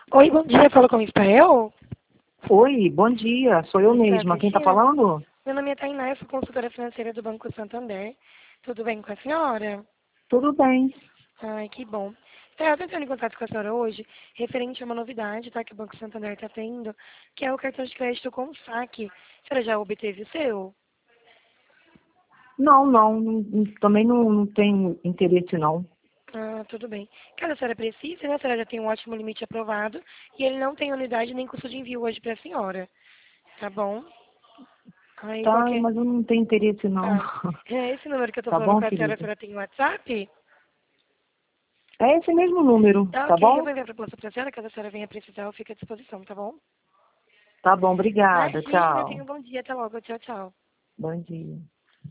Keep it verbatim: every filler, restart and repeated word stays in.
Oi, bom dia, falo com o Israel? Oi, bom dia, sou eu Isso é a mesma. Quem está Cristina? falando? Meu nome é Tainá, eu sou consultora financeira do Banco Santander. Tudo bem com a senhora? Tudo bem. Ai, que bom. Israel, eu tô entrando em contato com a senhora hoje, referente a uma novidade, tá, que o Banco Santander está tendo, que é o cartão de crédito com saque. A senhora já obteve o seu? Não, não, não- também não, não tenho interesse não. Ah, tudo bem. Caso a senhora precise, né, a senhora já tem um ótimo limite aprovado e ele não tem unidade nem custo de envio hoje para a senhora. Tá bom? Aí, Tá, qualquer... mas eu não tenho interesse não. Tá. É esse número que eu tô Tá falando bom, com a senhora, a querida? senhora tem WhatsApp? É esse mesmo número, Tá tá ok, eu bom? vou enviar a proposta pra senhora, caso a senhora venha precisar, eu fico à disposição, tá bom? Tá bom, obrigada, Imagina, tenha tchau. um bom dia, até logo, tchau, tchau. Bom dia.